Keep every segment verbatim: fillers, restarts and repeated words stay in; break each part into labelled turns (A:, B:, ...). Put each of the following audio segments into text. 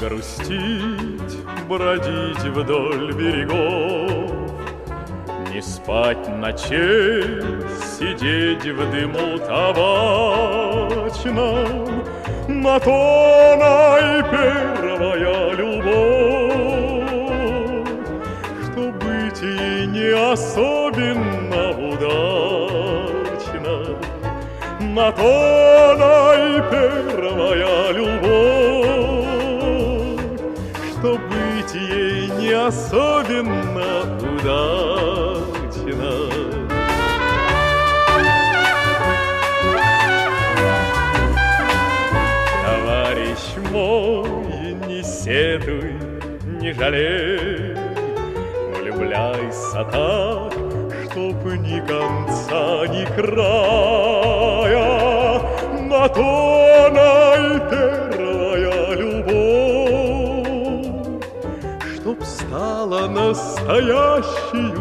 A: грустить, бродить вдоль берегов, не спать ночей, сидеть в дыму табачном. На то она и первая любовь, что быть ей не особенно удачно. На то она и первая любовь, что быть ей не особенно удачно. Товарищ мой, не сетуй, не жалей, влюбляйся так, чтоб ни конца, ни края. На то она и первая любовь, чтоб стала настоящую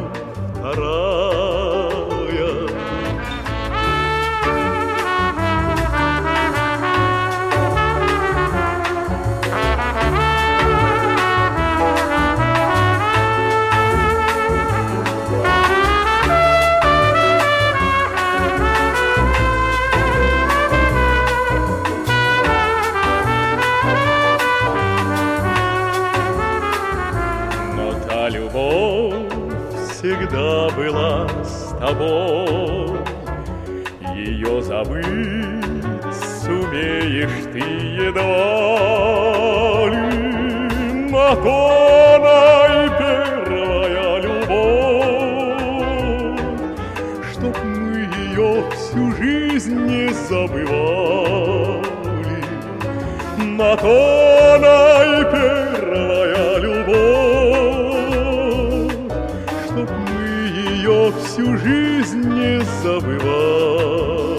A: вторая. Любовь всегда была с тобой, ее забыть сумеешь ты едва ли. На то она и первая любовь, чтоб мы ее всю жизнь не забывали. На то она и первая любовь, чтоб мы ее всю жизнь не забывали.